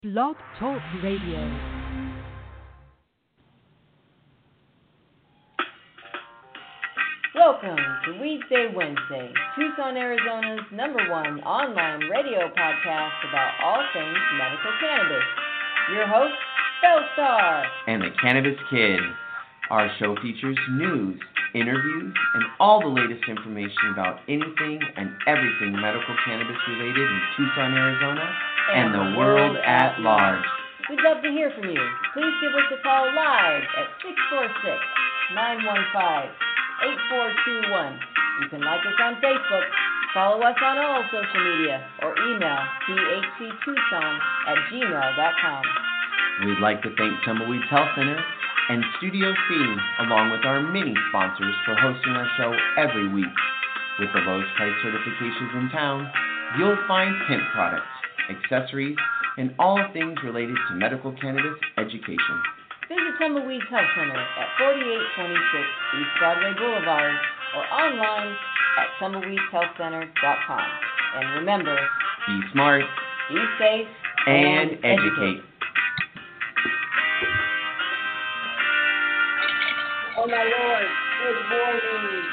Blog Talk Radio. Welcome to Weedsday Wednesday, Tucson, Arizona's #1 online radio podcast about all things medical cannabis. Your host, Bellstar. And the Cannabis Kid. Our show features news, interviews, and all the latest information about anything and everything medical cannabis related in Tucson, Arizona, and the world at large. We'd love to hear from you. Please give us a call live at 646-915-8421. You can like us on Facebook, follow us on all social media, or email thctucson@gmail.com. We'd like to thank Tumbleweeds Health Center and Studio C, along with our many sponsors, for hosting our show every week. With the lowest price certifications in town, you'll find hemp products, accessories, and all things related to medical cannabis education. Visit Tumbleweeds Health Center at 4826 East Broadway Boulevard or online at tumbleweedshealthcenter.com. And remember, Be smart be safe and educate. Oh my Lord, good morning.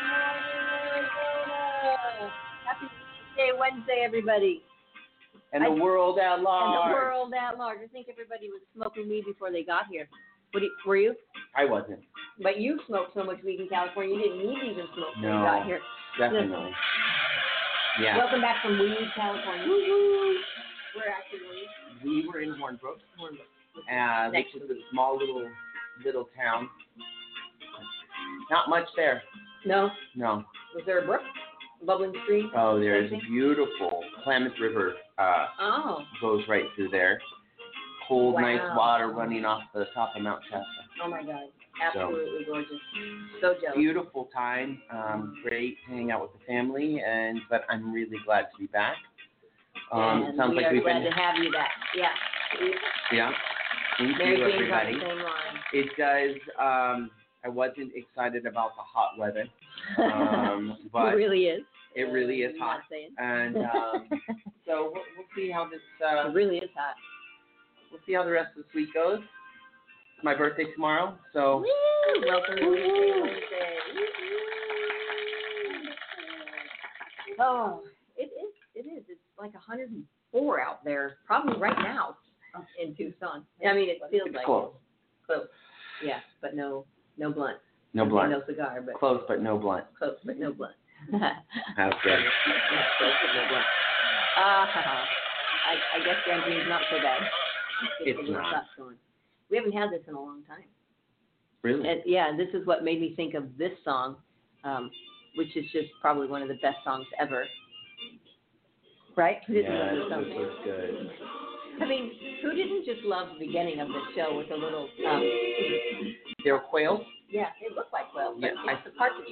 Happy Wednesday, everybody. And the world at large. And the world at large. I think everybody was smoking weed before they got here. Were you? I wasn't. But you smoked so much weed in California, you didn't need to even smoke when you No, got here. definitely. Yeah. Welcome back from Weed, California. Woo-hoo. We're actually We were in Hornbrook, which Next is a small little town. Not much there. No? No. Was there a brook? A bubbling stream? Oh, there is a beautiful Klamath River. Goes right through there. Cold, nice water running off the top of Mount Shasta. Oh my God. Absolutely gorgeous. So jealous. Beautiful time. Great hanging out with the family, but I'm really glad to be back. And sounds we like are we've glad been. to have you back. Yeah. Yeah. Thank Mary you, Jane's on everybody. the same line. It does. I wasn't excited about the hot weather, but It really is. it really is I'm hot. not saying. And so we'll see how this. It really is hot. We'll see how the rest of this week goes. It's my birthday tomorrow, so. Woo! Welcome to Wednesday. Oh, it is. It is. It's like 104 out there, probably right now in Tucson. I mean, it feels like Close. close. Yeah, but no blunt. No blunt. No cigar, but Close, but no blunt. close, but no blunt. That's good. Close, but no blunt. I guess Grangene's not so bad. It's a little not. stuff going. We haven't had this in a long time. Really? And, yeah, this is what made me think of this song, which is just probably one of the best songs ever. Right? Who didn't love this song? This was good. I mean, who didn't just love the beginning of the show with the little, There were quails? yeah, it looked like quails, but Yeah, it's the partridge.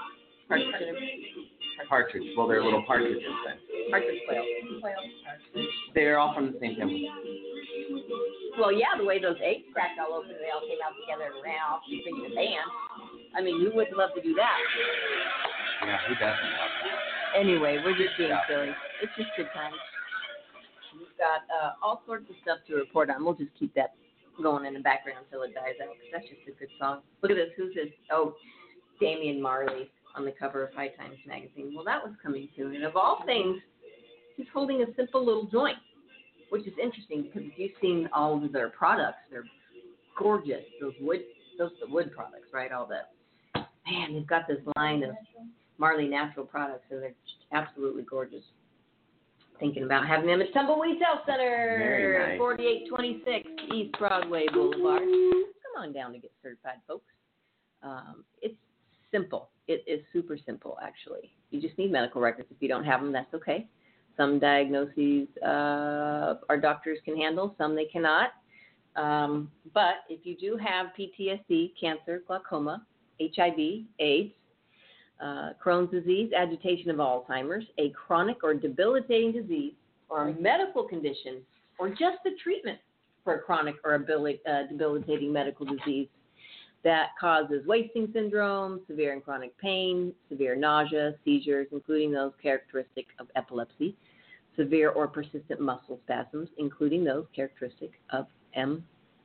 Partridge. Well, they're little partridges then. Partridge quail. Partridge. They're all from the same family. Well, yeah, the way those eggs cracked all open, they all came out together and ran off and singing a band. I mean, who wouldn't love to do that? Yeah, who doesn't love that? Anyway, we're just being Yeah. silly. It's just good times. We've got all sorts of stuff to report on. We'll just keep that going in the background until it dies out, because that's just a good song. Look at this. Who's this? Oh, Damian Marley on the cover of High Times magazine. Well, that was coming soon. And of all things, he's holding a simple little joint, which is interesting because if you've seen all of their products, they're gorgeous. Those the wood products, right? All the, man, they've got this line of Marley natural products, and they're just absolutely gorgeous. Thinking about having them at Tumbleweeds Health Center, Very nice. 4826 East Broadway Boulevard. Come on down to get certified, folks. It's simple. It is super simple, actually. You just need medical records. If you don't have them, that's okay. Some diagnoses our doctors can handle, some they cannot. But if you do have PTSD, cancer, glaucoma, HIV, AIDS, Crohn's disease, agitation of Alzheimer's, a chronic or debilitating disease, or a medical condition, or just the treatment for a chronic or debilitating medical disease that causes wasting syndrome, severe and chronic pain, severe nausea, seizures, including those characteristic of epilepsy, severe or persistent muscle spasms, including those characteristic of MS.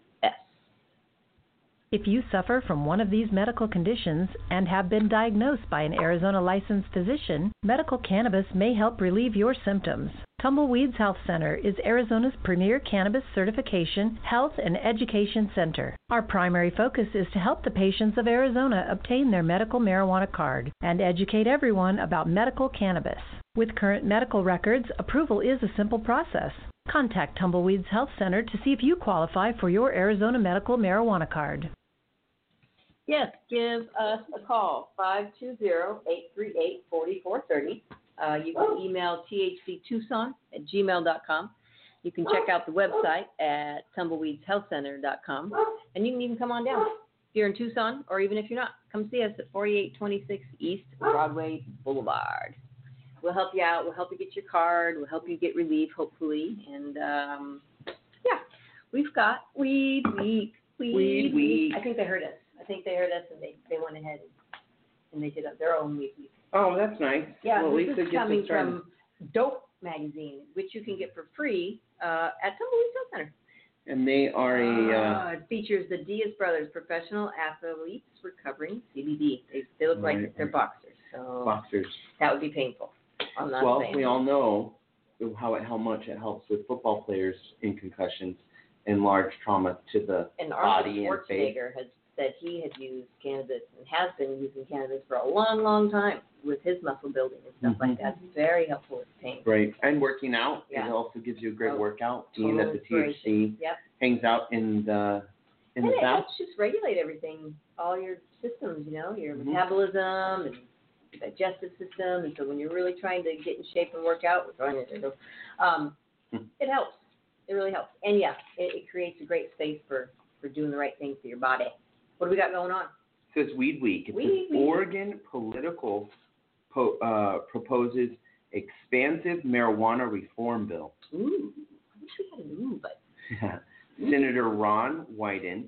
If you suffer from one of these medical conditions and have been diagnosed by an Arizona licensed physician, medical cannabis may help relieve your symptoms. Tumbleweeds Health Center is Arizona's premier cannabis certification, health, and education center. Our primary focus is to help the patients of Arizona obtain their medical marijuana card and educate everyone about medical cannabis. With current medical records, approval is a simple process. Contact Tumbleweeds Health Center to see if you qualify for your Arizona medical marijuana card. Yes, give us a call, 520-838-4430. You can email thctucson@gmail.com. You can check out the website at tumbleweedshealthcenter.com. And you can even come on down. If you're in Tucson, or even if you're not, come see us at 4826 East Broadway Boulevard. We'll help you out. We'll help you get your card. We'll help you get relief, hopefully. And, we've got Weed Week. Weed Week. I think they heard us. And they went ahead and they did their own Weed Week. Oh, that's nice. Yeah, well, this is coming from Dope Magazine, which you can get for free at Tumbleweeds Health Center. And they are it features the Diaz brothers, professional athletes recovering CBD. They look like they're boxers. So boxers. That would be painful. I'm not saying. We all know how much it helps with football players in concussions and large trauma to the body and face. Schwarzenegger has said he had used cannabis and has been using cannabis for a long, long time with his muscle building and stuff like that. It's very helpful with pain. Right. And working out. Yeah. It also gives you a great workout, total being that the THC hangs out in the it helps just regulate everything, all your systems, your metabolism and digestive system. And so when you're really trying to get in shape and work out, it helps. It really helps. And it creates a great space for doing the right thing for your body. What do we got going on? It says Weed Week. It says Oregon political proposes expansive marijuana reform bill. Ooh, I wish we had an but. Senator Ron Wyden,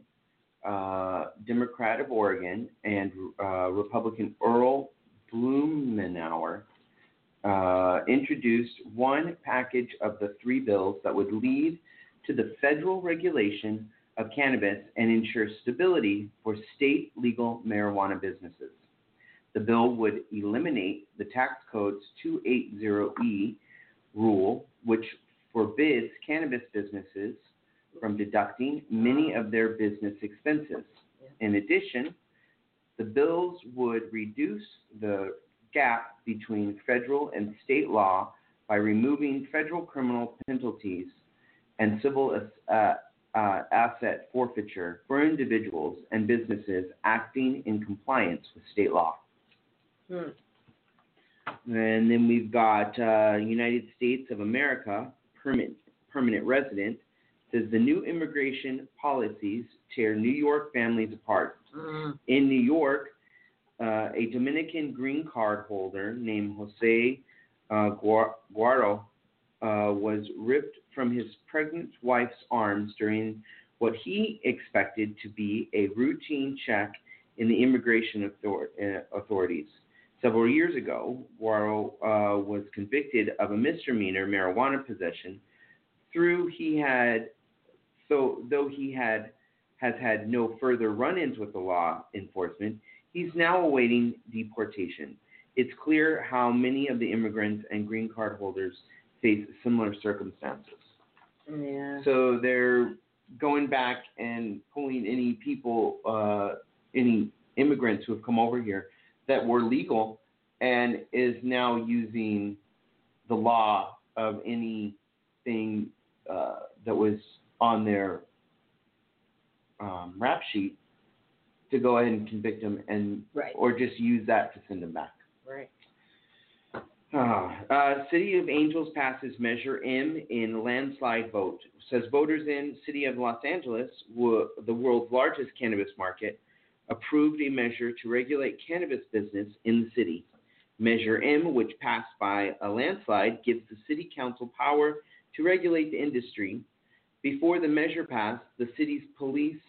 Democrat of Oregon, and Republican Earl Blumenauer introduced one package of the three bills that would lead to the federal regulation of cannabis and ensure stability for state legal marijuana businesses. The bill would eliminate the tax code's 280E rule, which forbids cannabis businesses from deducting many of their business expenses. In addition, the bills would reduce the gap between federal and state law by removing federal criminal penalties and civil asset forfeiture for individuals and businesses acting in compliance with state law. And then we've got United States of America, permanent resident, says the new immigration policies tear New York families apart. In New York, a Dominican green card holder named Jose Guaro was ripped from his pregnant wife's arms during what he expected to be a routine check in the immigration authorities. Several years ago, Guaro was convicted of a misdemeanor marijuana possession. Though he has had no further run-ins with the law enforcement, he's now awaiting deportation. It's clear how many of the immigrants and green card holders face similar circumstances. Yeah. So they're going back and pulling any people, any immigrants who have come over here that were legal and is now using the law of anything that was on their rap sheet to go ahead and convict them and or just use that to send them back. Right. City of Angels passes Measure M in landslide vote. Says voters in City of Los Angeles, the world's largest cannabis market, approved a measure to regulate cannabis business in the city. Measure M, which passed by a landslide, gives the city council power to regulate the industry. Before the measure passed, the city's policy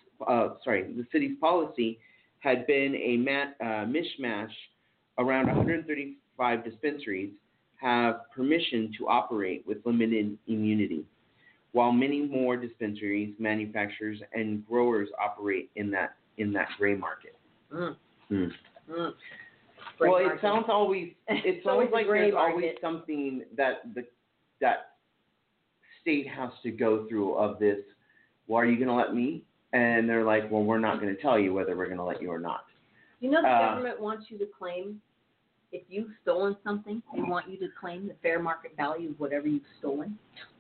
had been a mishmash around 135 dispensaries. have permission to operate with limited immunity, while many more dispensaries, manufacturers, and growers operate in that gray market. Gray Well, market. it sounds always like a gray there's market. always something that that state has to go through of this. Well, are you going to let me? And they're like, well, we're not going to tell you whether we're going to let you or not. You know, the government wants you to claim, if you've stolen something, they want you to claim the fair market value of whatever you've stolen.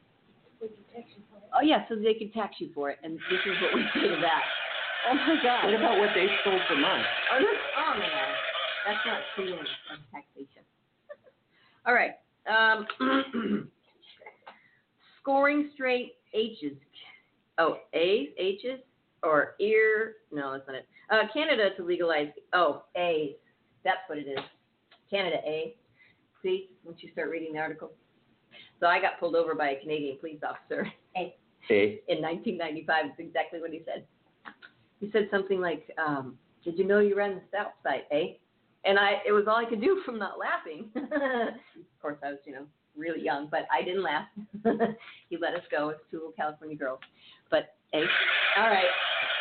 Oh, yeah, so they can tax you for it, and this is what we say to that. Oh, my God. What about what they stole from us? Oh, no. That's not stealing, that's taxation. All right. Scoring straight H's. Oh, A's, H's, or ear. No, that's not it. Canada to legalize. Oh, A's. That's what it is. Canada A. See, once you start reading the article. So I got pulled over by a Canadian police officer A. in 1995. It's exactly what he said. He said something like, did you know you ran the stop site, eh? And it was all I could do from not laughing. Of course, I was, really young, but I didn't laugh. He let us go as two little California girls. But, hey, all right.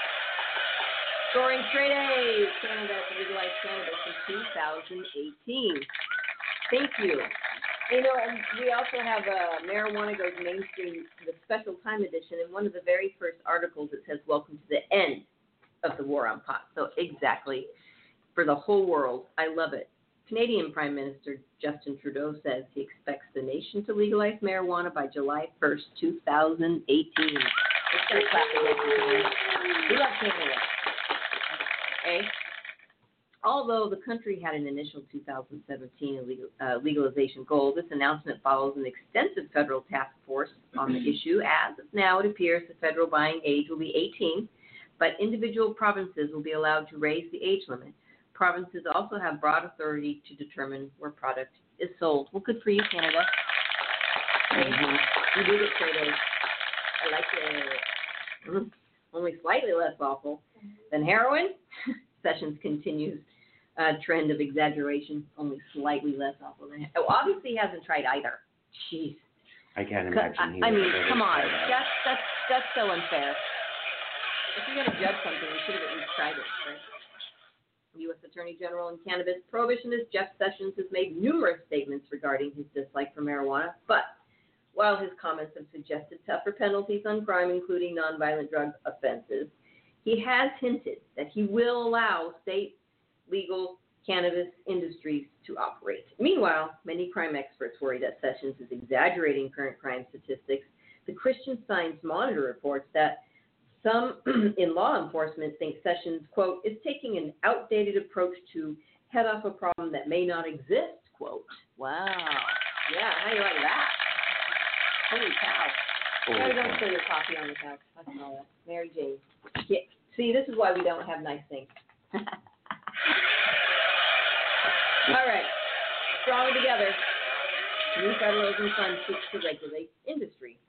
Scoring straight A's. Canada to legalize cannabis in 2018. Thank you. And we also have Marijuana Goes Mainstream, the special time edition, and one of the very first articles it says, welcome to the end of the war on pot. So exactly, for the whole world. I love it. Canadian Prime Minister Justin Trudeau says he expects the nation to legalize marijuana by July 1st, 2018. Let's start clapping again. We love Canada. Okay? Although the country had an initial 2017 legalization goal, this announcement follows an extensive federal task force on the issue. As of now, it appears the federal buying age will be 18, but individual provinces will be allowed to raise the age limit. Provinces also have broad authority to determine where product is sold. Well, good for you, Canada. Okay. You do get straight A's. I like it. Only slightly less awful than heroin. Sessions continues trend of exaggeration, only slightly less awful than heroin. Obviously, he hasn't tried either. Jeez. I can't imagine. Come on. That's so unfair. If you're going to judge something, you should have at least tried it, right? U.S. Attorney General and cannabis prohibitionist Jeff Sessions has made numerous statements regarding his dislike for marijuana, but while his comments have suggested tougher penalties on crime, including nonviolent drug offenses, he has hinted that he will allow state legal cannabis industries to operate. Meanwhile, many crime experts worry that Sessions is exaggerating current crime statistics. The Christian Science Monitor reports that some in law enforcement think Sessions, quote, is taking an outdated approach to head off a problem that may not exist, quote. Wow. Yeah, how do you like that? Holy cow. Yeah, don't spill your coffee on the couch. That's all that. Mary Jane. Yeah. See, this is why we don't have nice things. All right. Strong together. New federalism fund seeks to regulate industry.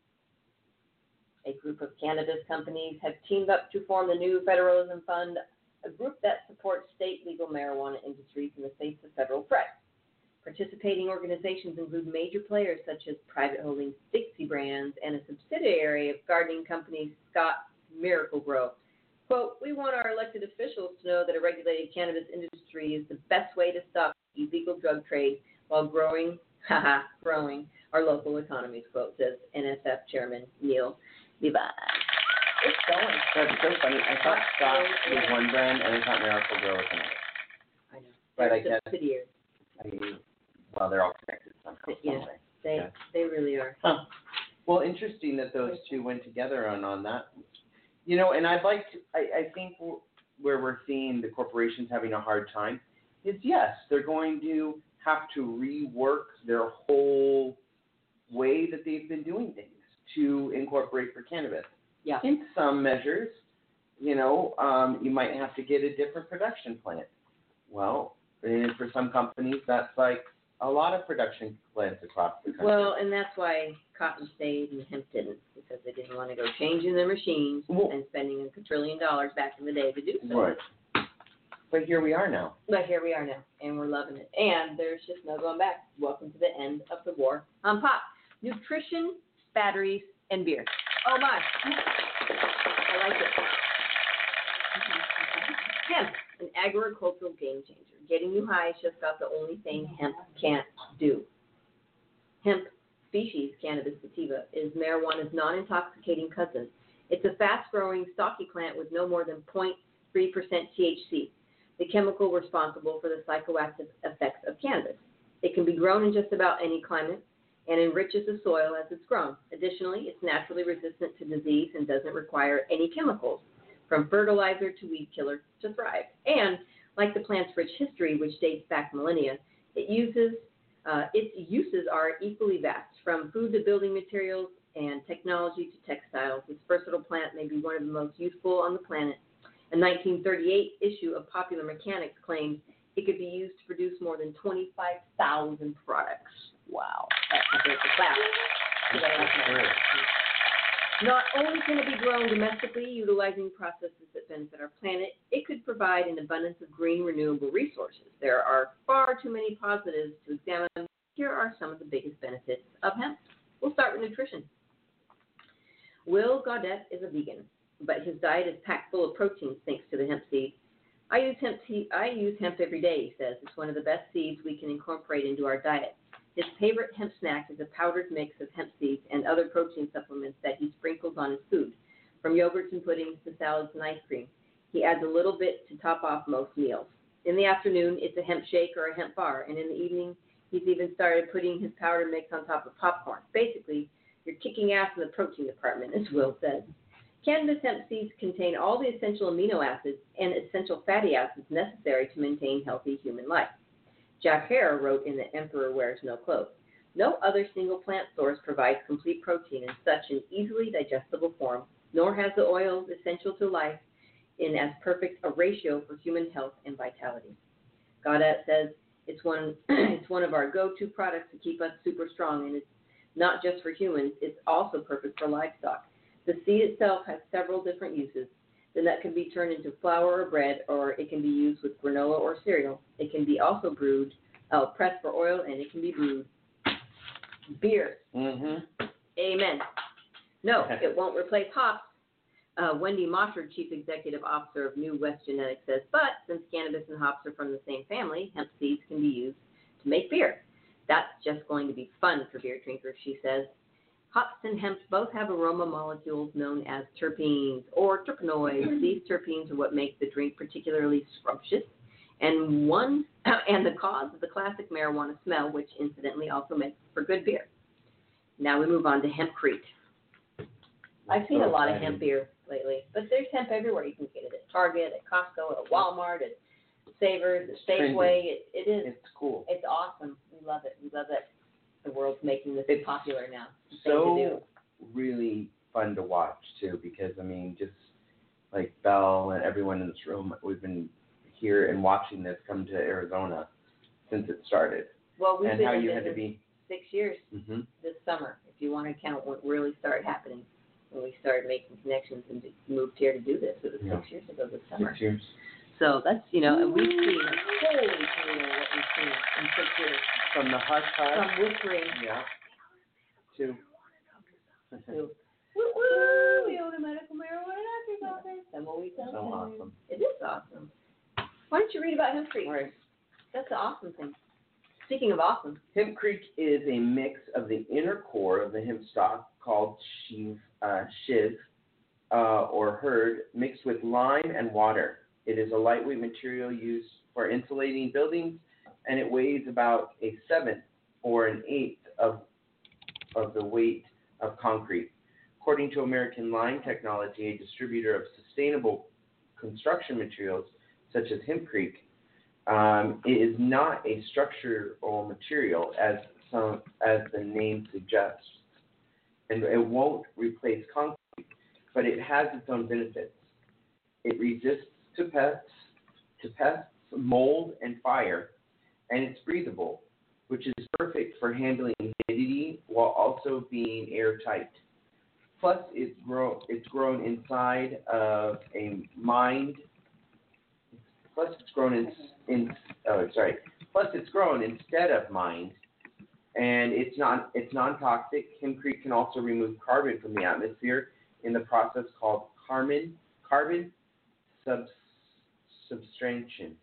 A group of cannabis companies have teamed up to form the New Federalism Fund, a group that supports state legal marijuana industries in the face of federal threats. Participating organizations include major players such as private holding Dixie Brands and a subsidiary of gardening company Scott Miracle-Gro. Quote, we want our elected officials to know that a regulated cannabis industry is the best way to stop illegal drug trade while growing our local economies, quote, says NSF Chairman Neil Levi. It's going. That's so funny. I thought Scott was one brand and I thought Miracle-Gro was another. I know. But I They're guess, subsidiaries. well, they're all connected somehow. Yeah, they really are. Huh. Well, interesting that those two went together on that. And I'd like to, I think where we're seeing the corporations having a hard time is, yes, they're going to have to rework their whole way that they've been doing things to incorporate for cannabis. Yeah. In some measures, you might have to get a different production plant. Well, and for some companies, that's like a lot of production plants across the country. Well, and that's why cotton stayed and hemp didn't, because they didn't want to go changing their machines and spending $1 trillion back in the day to do so. Right. But here we are now. But here we are now, and we're loving it. And there's just no going back. Welcome to the end of the war on pop. Nutrition, batteries, and beer. Oh my. I like it. Hemp, an agricultural game changer. Getting you high is just about the only thing hemp can't do. Hemp species, Cannabis sativa, is marijuana's non-intoxicating cousin. It's a fast-growing, stocky plant with no more than 0.3% THC, the chemical responsible for the psychoactive effects of cannabis. It can be grown in just about any climate and enriches the soil as it's grown. Additionally, it's naturally resistant to disease and doesn't require any chemicals, from fertilizer to weed killer, to thrive. And, like the plant's rich history, which dates back millennia, its uses are equally vast, from food to building materials and technology to textiles. This versatile plant may be one of the most useful on the planet. A 1938 issue of Popular Mechanics claims it could be used to produce more than 25,000 products. Wow. That's a big class. Not only can it be grown domestically, utilizing processes that benefit our planet, it could provide an abundance of green, renewable resources. There are far too many positives to examine. Here are some of the biggest benefits of hemp. We'll start with nutrition. Will Gaudet is a vegan, but his diet is packed full of proteins thanks to the hemp seed. I use hemp every day, he says. It's one of the best seeds we can incorporate into our diet. His favorite hemp snack is a powdered mix of hemp seeds and other protein supplements that he sprinkles on his food, from yogurts and puddings to salads and ice cream. He adds a little bit to top off most meals. In the afternoon, it's a hemp shake or a hemp bar, and in the evening, he's even started putting his powder mix on top of popcorn. Basically, you're kicking ass in the protein department, as Will says. Cannabis hemp seeds contain all the essential amino acids and essential fatty acids necessary to maintain healthy human life. Jack Hare wrote in The Emperor Wears No Clothes, "No other single plant source provides complete protein in such an easily digestible form, nor has the oils essential to life in as perfect a ratio for human health and vitality." Gaudet says it's one of our go-to products to keep us super strong, and it's not just for humans, it's also perfect for livestock. The seed itself has several different uses. The nut can be turned into flour or bread, or it can be used with granola or cereal. It can be also pressed for oil, and it can be brewed. Beer. Mm-hmm. Amen. No, it won't replace hops. Wendy Moshford, Chief Executive Officer of New West Genetics, says, but since cannabis and hops are from the same family, hemp seeds can be used to make beer. That's just going to be fun for beer drinkers, she says. Hops and hemp both have aroma molecules known as terpenes or terpenoids. These terpenes are what make the drink particularly scrumptious and the cause of the classic marijuana smell, which incidentally also makes for good beer. Now we move on to Hempcrete. I've seen a lot of hemp beer lately, but there's hemp everywhere. You can get it at Target, at Costco, at Walmart, at Savers, at Safeway. It is. It's cool. It's awesome. We love it. We love that the world's making this popular now. So really fun to watch too, because I mean, just like Belle and everyone in this room, we've been here and watching this come to Arizona since it started. Well, we've been in business 6 years this summer. If you want to count what really started happening when we started making connections and moved here to do this, it was 6 years ago this summer. 6 years. So that's, and we've seen, holy Toledo, what we've seen in 6 years. From the hush. From whispering. Yeah. To. Woo, we own a medical marijuana doctor's office. And what we tell So awesome. It is awesome. Why don't you read about Hempcrete? Right. That's the awesome thing. Speaking of awesome. Hempcrete is a mix of the inner core of the hemp stalk called shiv or hurd, mixed with lime and water. It is a lightweight material used for insulating buildings, and it weighs about a seventh or an eighth of the weight of concrete. According to American Lime Technology, a distributor of sustainable construction materials such as Hempcrete, it is not a structural material as the name suggests, and it won't replace concrete, but it has its own benefits. It resists to pests, mold, and fire, and it's breathable, which is perfect for handling humidity while also being airtight. Plus, it's grown inside of a mined Plus, it's grown Plus, it's grown instead of mined, and it's non-toxic. Hempcrete can also remove carbon from the atmosphere in the process called carbon sequestration.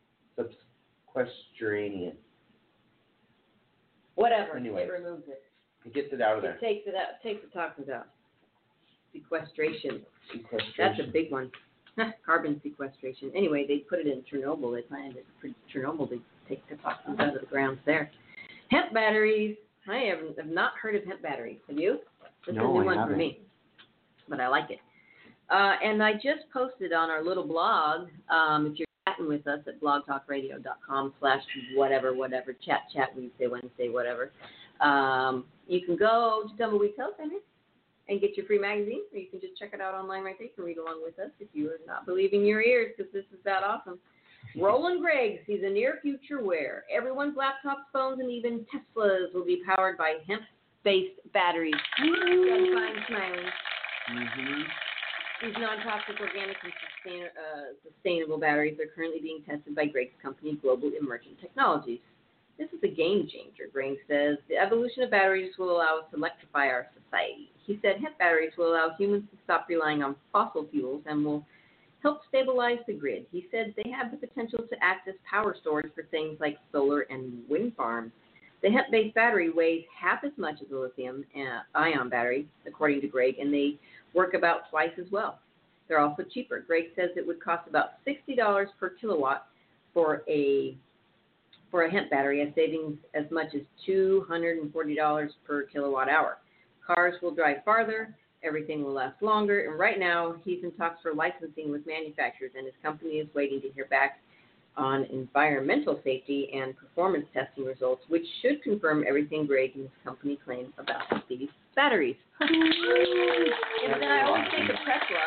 Whatever. Anyway, It removes it. It gets it out of there. It takes it out. Takes the toxins out. Sequestration. Sequestration. That's a big one. Carbon sequestration. Anyway, they put it in Chernobyl. They planned it for Chernobyl to take the toxins out of the ground there. Hemp batteries. I have not heard of hemp batteries. Have you? This is a new one for me, but I like it. And I just posted on our little blog, if you're chatting with us at blogtalkradio.com/whatever, chat, Wednesday, whatever. You can go to Tumbleweed Health Center and get your free magazine, or you can just check it out online right there. You can read along with us if you are not believing your ears, because this is that awesome. Roland Gregg sees a near future where everyone's laptops, phones, and even Teslas will be powered by hemp-based batteries. Fine smiling. Mm-hmm. These non-toxic, organic, and sustainable batteries are currently being tested by Gregg's company, Global Emergent Technologies. This is a game changer, Gregg says. The evolution of batteries will allow us to electrify our society. He said hemp batteries will allow humans to stop relying on fossil fuels and will help stabilize the grid. He said they have the potential to act as power storage for things like solar and wind farms. The hemp-based battery weighs half as much as a lithium-ion battery, according to Gregg, and they work about twice as well. They're also cheaper. Gregg says it would cost about $60 per kilowatt for a hemp battery, a savings as much as $240 per kilowatt hour. Cars will drive farther, everything will last longer, and right now he's in talks for licensing with manufacturers, and his company is waiting to hear back on environmental safety and performance testing results, which should confirm everything Gregg and his company claim about these batteries. And then I always think of Tesla.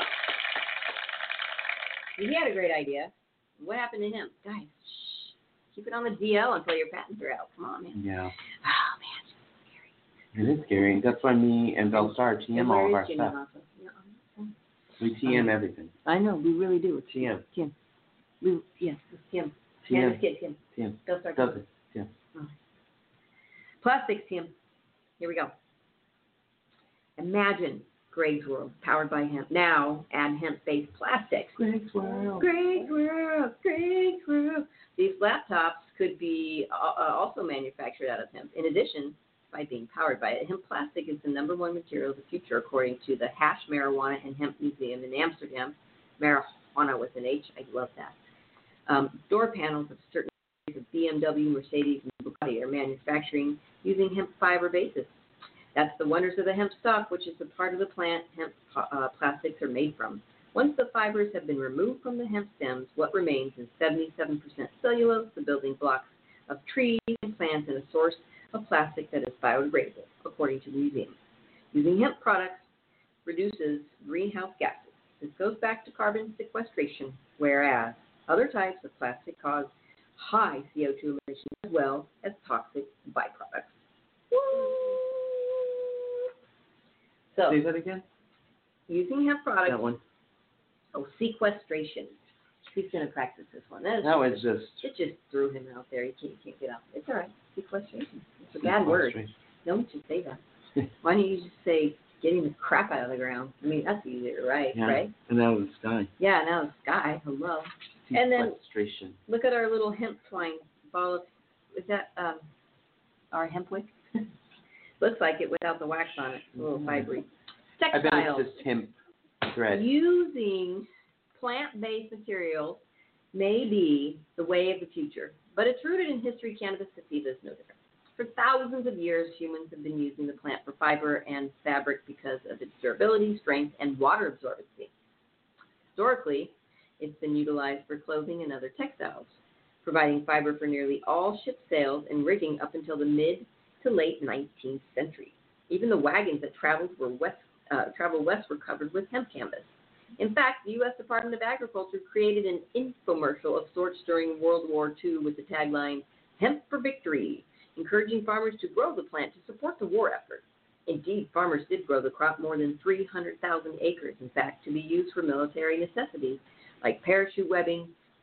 He had a great idea. What happened to him? Guys, keep it on the DL until your patents are out. Come on, man. Yeah. Oh, man. It is scary. That's why me and Bellstar TM all of our stuff. We TM everything. I know, we really do. It's TM. Yes, it's TM. TM. TM. Bellstar. Does it? Yeah. Oh. Plastics, TM. Here we go. Imagine Gregg's World, powered by hemp. Now add hemp-based plastics. Gregg's World. Gregg's World. Gregg's World. These laptops could be also manufactured out of hemp. In addition, by being powered by it, hemp plastic is the number one material of the future, according to the Hash Marijuana and Hemp Museum in Amsterdam. Marijuana with an H. I love that. Door panels of certain of BMW, Mercedes, and Bugatti are manufacturing using hemp fiber bases. That's the wonders of the hemp stalk, which is the part of the plant hemp plastics are made from. Once the fibers have been removed from the hemp stems, what remains is 77% cellulose, the building blocks of trees and plants, and a source of plastic that is biodegradable, according to the museum. Using hemp products reduces greenhouse gases. This goes back to carbon sequestration, whereas other types of plastic cause high CO2 emissions as well as toxic byproducts. So, say that again? Using hemp products. That one. Oh, sequestration. He's going to practice this one. It just threw him out there. He can't get out. It's all right. Sequestration. It's a bad word. Don't just say that. Why don't you just say getting the crap out of the ground? I mean, that's easier, right? Yeah. Right? And now the sky. Yeah, now the sky. Hello. And then Sequestration. look at our little hemp twine ball of, is that our hemp wick? Looks like it without the wax on it. A little fibery. I bet Textiles. it's just hemp thread. Using plant-based materials may be the way of the future, but it's rooted in history. Cannabis sativa is no different. For thousands of years, humans have been using the plant for fiber and fabric because of its durability, strength, and water absorbency. Historically, it's been utilized for clothing and other textiles, providing fiber for nearly all ship sails and rigging up until the mid to late 19th century. Even the wagons that traveled west were covered with hemp canvas. In fact, the U.S. Department of Agriculture created an infomercial of sorts during World War II with the tagline, "Hemp for Victory," encouraging farmers to grow the plant to support the war effort. Indeed, farmers did grow the crop more than 300,000 acres, in fact, to be used for military necessities like parachute webbing,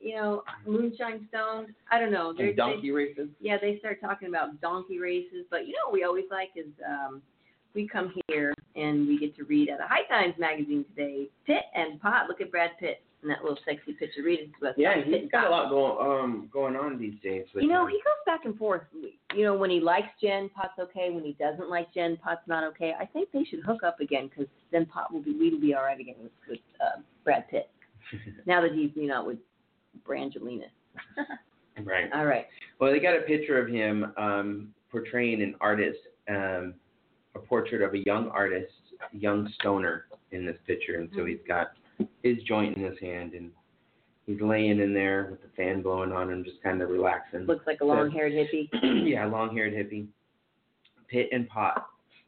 moonshine stoned. I don't know. And donkey races? Yeah, they start talking about donkey races. But what we always like is we come here and we get to read at a High Times magazine today. Pitt and Pot. Look at Brad Pitt and that little sexy picture. Read it to us. Yeah, he's got a lot going on these days. He goes back and forth. When he likes Jen, Pot's okay. When he doesn't like Jen, Pot's not okay. I think they should hook up again because then we will be all right again with Brad Pitt. Now that he's out with Brangelina. Right. All right. Well, they got a picture of him portraying an artist, a portrait of a young stoner in this picture, and so he's got his joint in his hand, and he's laying in there with the fan blowing on him, just kind of relaxing. Looks like a long-haired hippie. Yeah, long-haired hippie. Pitt and Pot.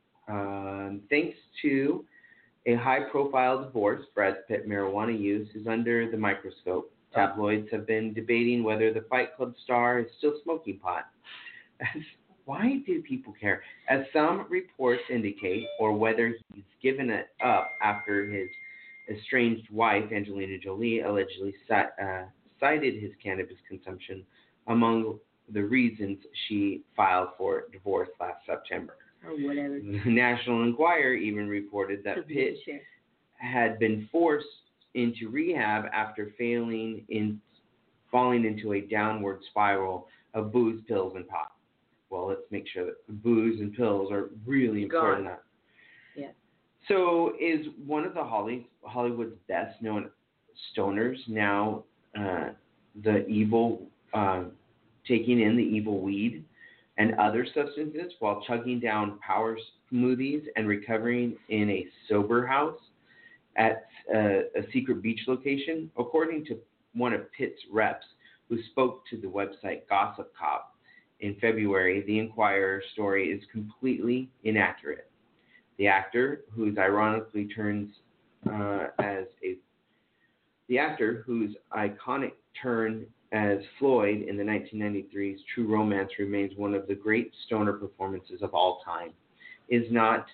Thanks to a high-profile divorce, Brad Pitt marijuana use is under the microscope. Tabloids have been debating whether the Fight Club star is still smoking pot. Why do people care? As some reports indicate, or whether he's given it up after his estranged wife, Angelina Jolie, allegedly cited his cannabis consumption among the reasons she filed for divorce last September. Or whatever. The National Enquirer even reported that Pitt had been forced into rehab after falling into a downward spiral of booze, pills, and pot. Well, let's make sure that booze and pills are really important. Yeah. So is one of the Hollywood's best known stoners now the evil, taking in the evil weed and other substances while chugging down power smoothies and recovering in a sober house at a secret beach location? According to one of Pitt's reps who spoke to the website Gossip Cop in February, the Enquirer story is completely inaccurate. The actor, whose iconic turn as Floyd in the 1993's True Romance remains one of the great stoner performances of all time, is not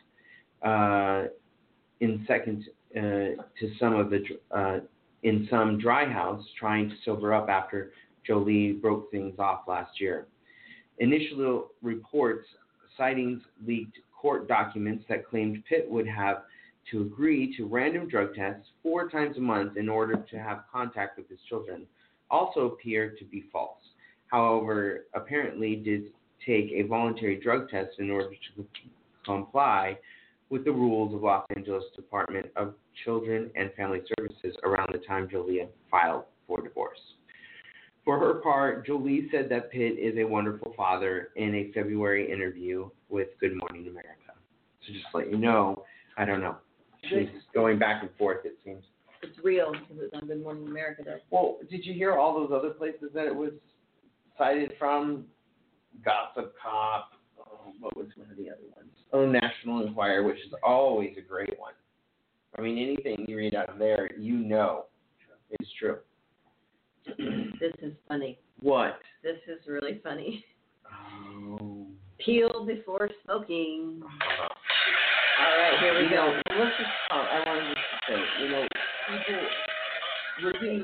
in second to some of the in some dry house trying to sober up after Jolie broke things off last year. Initial reports citing leaked court documents that claimed Pitt would have to agree to random drug tests 4 times a month in order to have contact with his children also appear to be false. However, apparently did take a voluntary drug test in order to comply with the rules of Los Angeles Department of Children and Family Services around the time Jolie filed for divorce. For her part, Jolie said that Pitt is a wonderful father in a February interview with Good Morning America. So just to let you know, I don't know. She's going back and forth, it seems. It's real because it's on Good Morning America, though. Well, did you hear all those other places that it was cited from? Gossip Cop. Oh, what was one of the other ones? Oh, National Enquirer, which is always a great one. I mean, anything you read out of there, is true. This is funny. What? This is really funny. Oh. Peel before smoking. All right, here we go. Let's just. I wanted to say, people. We're getting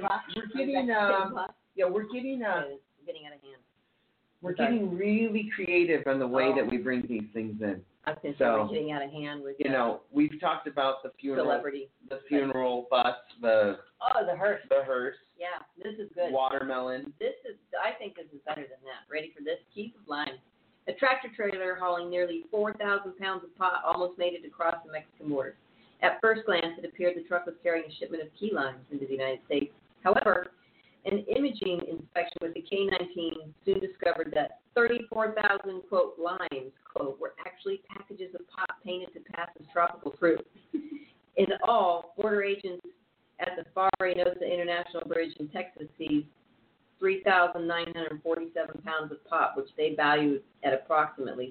really creative in the way that we bring these things in. I was going to say we're getting out of hand with. We've talked about the funeral. Celebrity. The funeral bus. The hearse. The hearse. Yeah, this is good. Watermelon. I think this is better than that. Ready for this? Keep of line. A tractor trailer hauling nearly 4,000 pounds of pot almost made it across the Mexican border. At first glance, it appeared the truck was carrying a shipment of key limes into the United States. However, an imaging inspection with the K-19 soon discovered that 34,000, quote, limes, quote, were actually packages of pot painted to pass as tropical fruit. In all, border agents at the Far Reynosa International Bridge in Texas seized 3,947 pounds of pot, which they valued at approximately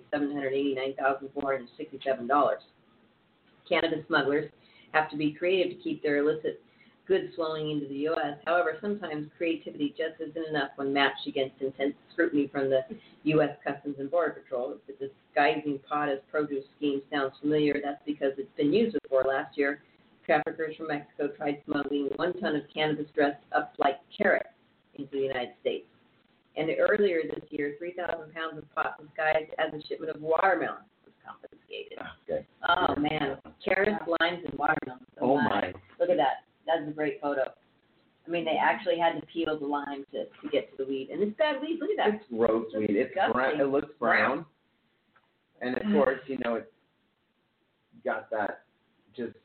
$789,467. Cannabis smugglers have to be creative to keep their illicit goods flowing into the U.S. However, sometimes creativity just isn't enough when matched against intense scrutiny from the U.S. Customs and Border Patrol. If the disguising pot as produce scheme sounds familiar, that's because it's been used before. Last year, traffickers from Mexico tried smuggling 1 ton of cannabis dressed up like carrots into the United States. And earlier this year, 3,000 pounds of pot disguised as a shipment of watermelon was confiscated. Good. Oh, man. Carrots, limes, and watermelons. Oh, my. Look at that. That's a great photo. I mean, they actually had to peel the lime to get to the weed. And it's bad weed. Look at that. It's gross weed. It's brown. It looks brown. And, of course, you know, it's got that just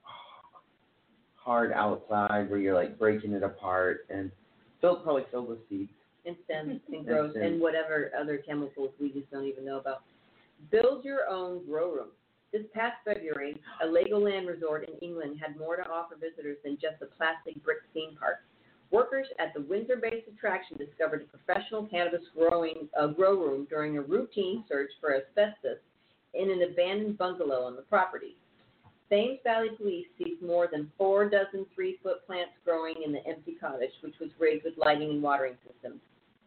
hard outside where you're, like, breaking it apart. And probably filled with seeds. And stems and grows and whatever other chemicals we just don't even know about. Build your own grow room. This past February, a Legoland resort in England had more to offer visitors than just a plastic brick theme park. Workers at the Windsor-based attraction discovered a professional cannabis grow room during a routine search for asbestos in an abandoned bungalow on the property. Thames Valley Police seized more than 4 dozen 3-foot plants growing in the empty cottage, which was rigged with lighting and watering systems.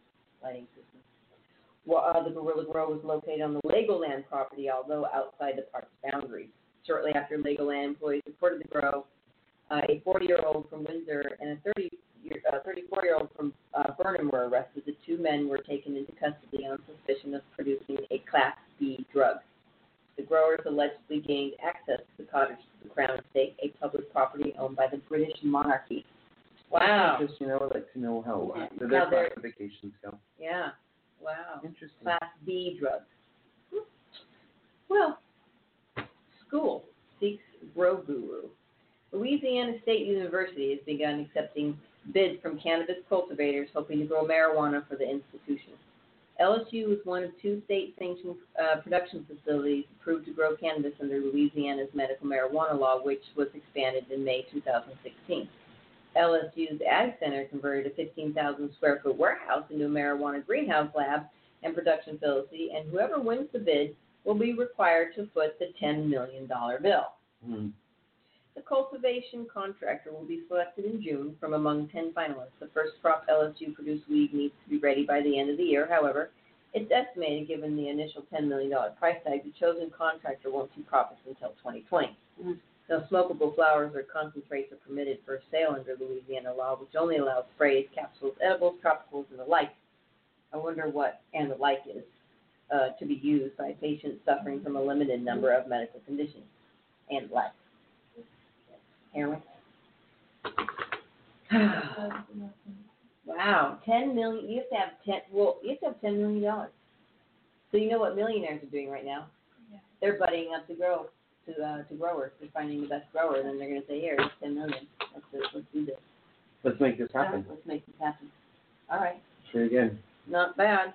Well, the Gorilla Grow was located on the Legoland property, although outside the park's boundaries. Shortly after Legoland employees reported the grow, a 40-year-old from Windsor and a 34-year-old from Burnham were arrested. The 2 men were taken into custody on suspicion of producing a Class B drug. The growers allegedly gained access to the cottage to the Crown Estate, a public property owned by the British monarchy. Wow. Just, you know, I'd like to know how their classifications go. Yeah. Wow. Interesting. Class B drugs. Well, school seeks grow guru. Louisiana State University has begun accepting bids from cannabis cultivators hoping to grow marijuana for the institution. LSU is one of 2 state-sanctioned production facilities approved to grow cannabis under Louisiana's medical marijuana law, which was expanded in May 2016. LSU's Ag Center converted a 15,000-square-foot warehouse into a marijuana greenhouse lab and production facility, and whoever wins the bid will be required to foot the $10 million bill. The cultivation contractor will be selected in June from among 10 finalists. The first crop LSU-produced weed needs to be ready by the end of the year. However, it's estimated, given the initial $10 million price tag, the chosen contractor won't see profits until 2020. Now, smokable flowers or concentrates are permitted for sale under Louisiana law, which only allows sprays, capsules, edibles, tropicals, and the like. I wonder what "and the like" is to be used by patients suffering from a limited number of medical conditions. And like heroin. Wow, $10 million. You have to have $10 million. So you know what millionaires are doing right now? Yeah. They're buddying up to grow. To growers, they're finding the best grower, and then they're going to say, "Here, it's $10 million. Let's do this. Let's make this happen." Let's make this happen. All right. Sure again. Not bad.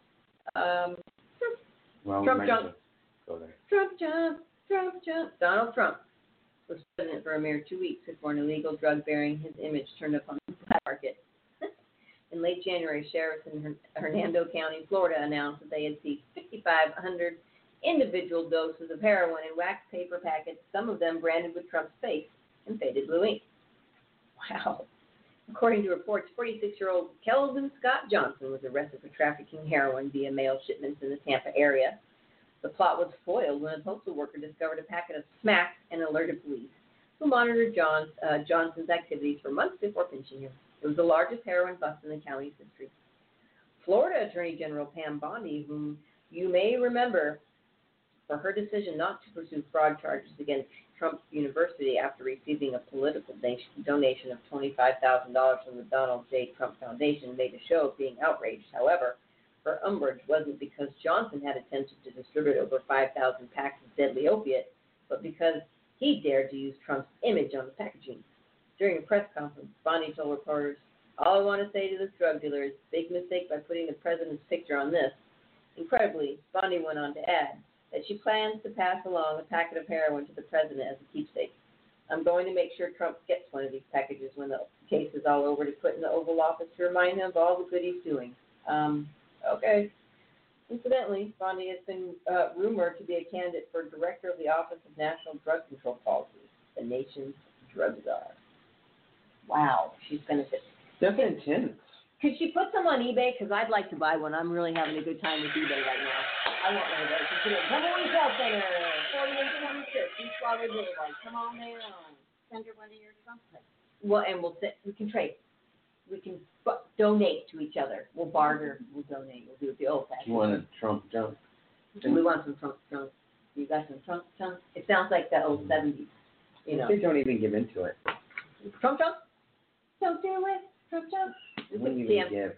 Well, Trump jump. Go there. Trump jump. Donald Trump was president for a mere 2 weeks before an illegal drug bearing his image turned up on the black market. In late January, sheriffs in Hernando County, Florida, announced that they had seized 5,500 individual doses of heroin in wax paper packets, some of them branded with Trump's face and faded blue ink. Wow. According to reports, 46-year-old Kelvin Scott Johnson was arrested for trafficking heroin via mail shipments in the Tampa area. The plot was foiled when a postal worker discovered a packet of smack and alerted police, who monitored Johnson's activities for months before pinching him. It was the largest heroin bust in the county's history. Florida Attorney General Pam Bondi, whom you may remember for her decision not to pursue fraud charges against Trump University after receiving a political donation of $25,000 from the Donald J. Trump Foundation, made a show of being outraged. However, her umbrage wasn't because Johnson had attempted to distribute over 5,000 packs of deadly opiate, but because he dared to use Trump's image on the packaging. During a press conference, Bondi told reporters, "All I want to say to this drug dealer is big mistake by putting the president's picture on this." Incredibly, Bondi went on to add that she plans to pass along a packet of heroin to the president as a keepsake. "I'm going to make sure Trump gets one of these packages when the case is all over to put in the Oval Office to remind him of all the good he's doing." Okay. Incidentally, Bondi has been rumored to be a candidate for director of the Office of National Drug Control Policy, the nation's drug czar. Wow, she's benefits. Definitely intense. Could she put some on eBay? Because I'd like to buy one. I'm really having a good time with eBay right now. I want one of those. Put it in Tumbleweed Health Center, 4106 East Broadway Boulevard. Come on down. Send her one of your trumpets. Well, and we can trade. We can donate to each other. We'll barter. We'll donate. We'll do it the old-fashioned. You want a Trump jump? We want some Trump. You got some Trump? It sounds like that old 70s. You know. They don't even give into it. Trump? Don't do it. Trump. They wouldn't even give.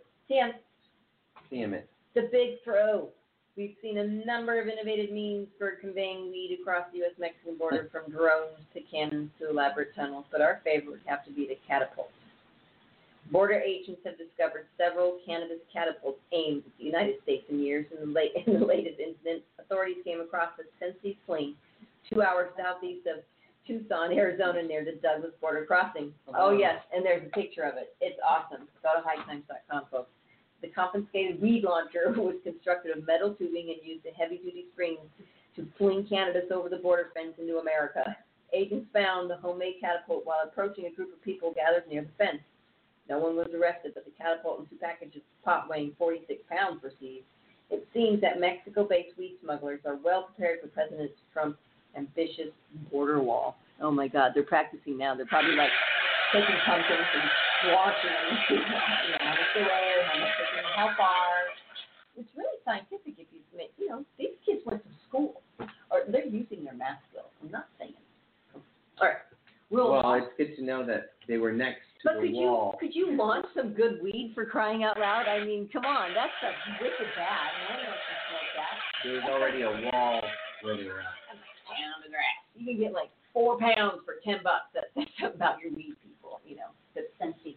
TM it. The big throw. We've seen a number of innovative means for conveying weed across the U.S.-Mexican border, from drones to cannons to elaborate tunnels, but our favorite would have to be the catapult. Border agents have discovered several cannabis catapults aimed at the United States in years. In the latest incident, authorities came across a Tennessee Plain, 2 hours southeast of Tucson, Arizona, near the Douglas border crossing. Oh, yes, and there's a picture of it. It's awesome. Go to hightimes.com, folks. The confiscated weed launcher was constructed of metal tubing and used a heavy-duty spring to fling cannabis over the border fence into America. Agents found the homemade catapult while approaching a group of people gathered near the fence. No one was arrested, but the catapult and 2 packages of pot weighing 46 pounds were seized. It seems that Mexico-based weed smugglers are well prepared for President Trump's ambitious border wall. Oh, my God. They're practicing now. They're probably like taking pumpkins and launching them. How much they weigh, how far. It's really scientific if these kids went to school. Or they're using their math skills. I'm not saying. All right. Well, it's good to know that they were next to the wall. Could you launch some good weed for crying out loud? I mean, come on. That's a wicked bad. No one wants to smoke that. There's already a wall where they were at. Down the grass. You can get like 4 pounds for $10. That's about your weed, people. That's sensitive.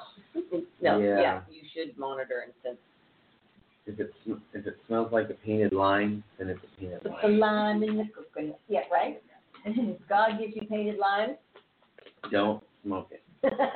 Yeah, you should monitor and sense. If it smells like a painted lime, then it's a painted lime. The lime in the coconut. Yeah, right? If God gives you painted lime, don't smoke it.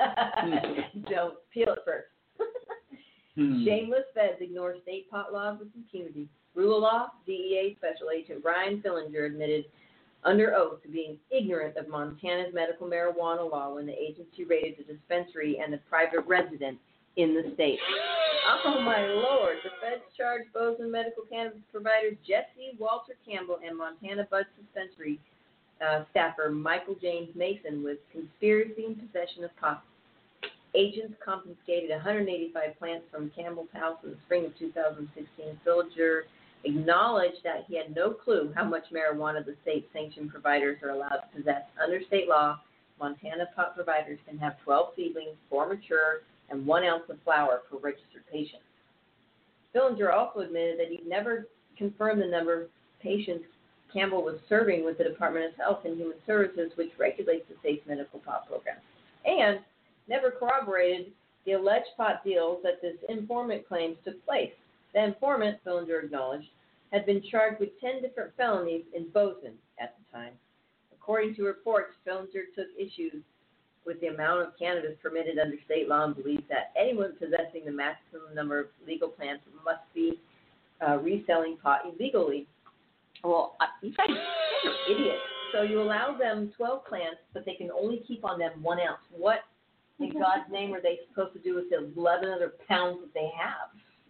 Don't peel it first. Shameless feds ignore state pot laws with impunity. Rule of law, DEA Special Agent Brian Fillinger admitted under oath to being ignorant of Montana's medical marijuana law when the agency raided the dispensary and the private residence in the state. Oh, my Lord. The feds charged Bozeman medical cannabis providers Jesse Walter Campbell and Montana Bud Dispensary staffer Michael James Mason with conspiracy and possession of pot. Agents confiscated 185 plants from Campbell's house in the spring of 2016. Fillinger acknowledged that he had no clue how much marijuana the state-sanctioned providers are allowed to possess. Under state law, Montana pot providers can have 12 seedlings, 4 mature, and 1 ounce of flower per registered patient. Fillinger also admitted that he'd never confirmed the number of patients Campbell was serving with the Department of Health and Human Services, which regulates the state's medical pot program, and never corroborated the alleged pot deals that this informant claims took place. The informant, Fillinger acknowledged, had been charged with 10 different felonies in Bozeman at the time. According to reports, Fillinger took issue with the amount of cannabis permitted under state law and believes that anyone possessing the maximum number of legal plants must be reselling pot illegally. Well, you guys are idiots. So you allow them 12 plants, but they can only keep on them 1 ounce. What in God's name are they supposed to do with the 11 other pounds that they have?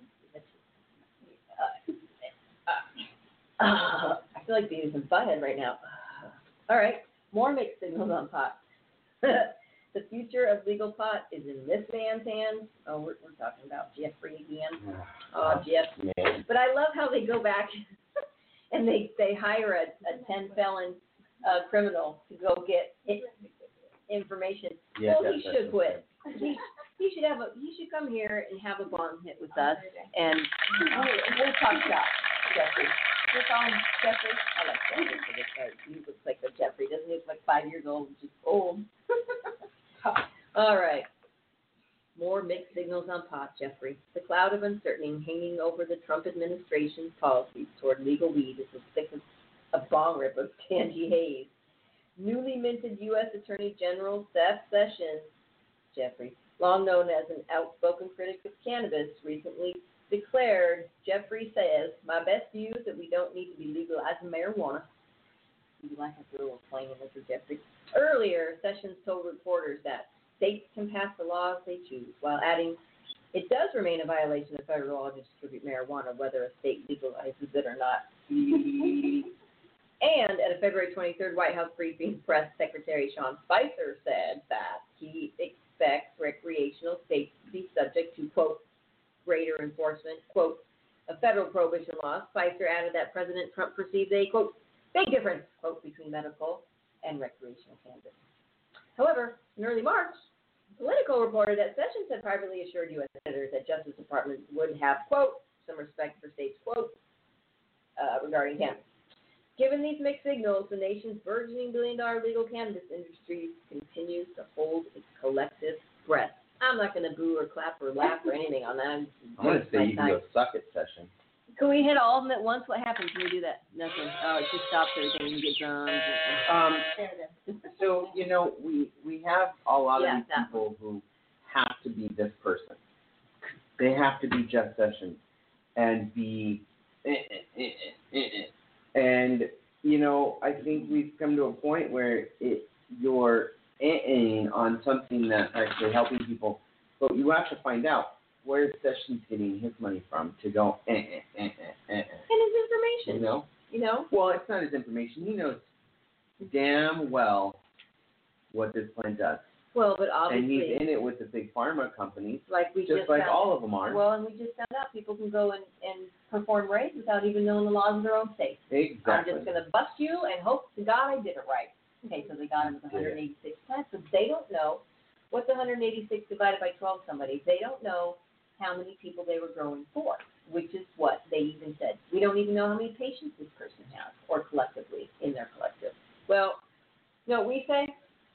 I feel like being some butthead right now. All right, more mixed signals on pot. The future of legal pot is in this man's hands. Oh, we're talking about Jeffrey again. Oh, Jeff. Man. But I love how they go back and they hire a 10-felon criminal to go get information. Yes, well, he should quit. He should come here and have a bong hit with us, and we'll talk shop, Jeffrey. We'll call him Jeffrey. I like Jeffrey for this guy. He looks like a Jeffrey. Doesn't he look like 5 years old, which is old? All right. More mixed signals on pot, Jeffrey. The cloud of uncertainty hanging over the Trump administration's policies toward legal weed is as thick as a bong rip of Tangy haze. Newly minted U.S. Attorney General Seth Sessions, Jeffrey, long known as an outspoken critic of cannabis, recently declared, Jeffrey says, my best view is that we don't need to be legalizing marijuana. You might have to explain it, Mr. Jeffrey. Earlier, Sessions told reporters that states can pass the laws they choose, while adding, it does remain a violation of federal law to distribute marijuana, whether a state legalizes it or not. And at a February 23rd White House briefing, Press Secretary Sean Spicer said that he expects recreational states to be subject to, quote, greater enforcement, quote, of federal prohibition laws. Spicer added that President Trump perceives a, quote, big difference, quote, between medical and recreational cannabis. However, in early March, Politico reported that Sessions had privately assured U.S. senators that Justice Department would have, quote, some respect for states, quote, regarding cannabis. Given these mixed signals, the nation's burgeoning billion-dollar legal cannabis industry continues to hold its collective breath. I'm not going to boo or clap or laugh or anything on that. I'm going to say you can go suck it, Session. Can we hit all of them at once? What happens when we do that? Nothing. Oh, it just stops everything and you get drums. So, we have a lot of these people who have to be this person. They have to be Jeff Sessions and be and, I think we've come to a point where you're on something that's actually helping people, but you have to find out where Sessions getting his money from to go And his information. Well, it's not his information. He knows damn well what this plan does. Well, but obviously. And he's in it with the big pharma companies, like we just like all of them are. Well, and we just found out people can go and perform raids without even knowing the laws of their own state. Exactly. I'm just going to bust you and hope to God I did it right. Okay, so they got him with 186 plants, so they don't know what's 186 divided by 12 somebody. They don't know how many people they were growing for, which is what they even said. We don't even know how many patients this person has, or collectively, in their collective. Well, we say?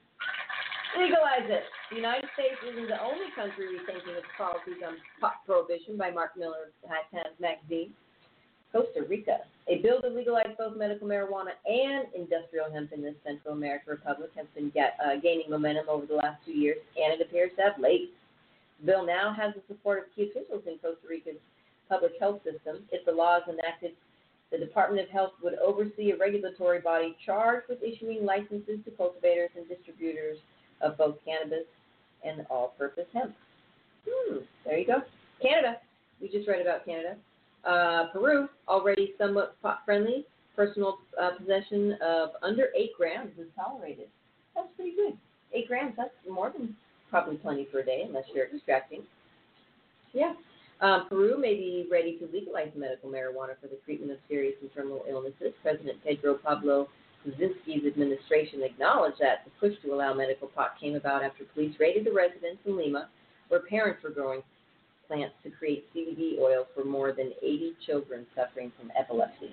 Legalize it. The United States isn't the only country rethinking its policies on pot prohibition by Mark Miller of High Times Magazine. Costa Rica. A bill to legalize both medical marijuana and industrial hemp in this Central American republic has been gaining momentum over the last 2 years, and it appears to have legs. The bill now has the support of key officials in Costa Rica's public health system. If the law is enacted, the Department of Health would oversee a regulatory body charged with issuing licenses to cultivators and distributors of both cannabis and all-purpose hemp. There you go. Canada. We just read about Canada. Peru, already somewhat pot-friendly. Personal possession of under 8 grams is tolerated. That's pretty good. 8 grams, that's more than probably plenty for a day, unless you're extracting. Yeah. Peru may be ready to legalize medical marijuana for the treatment of serious and terminal illnesses. President Pedro Pablo Kuczynski's administration acknowledged that the push to allow medical pot came about after police raided the residence in Lima, where parents were growing plants to create CBD oil for more than 80 children suffering from epilepsy.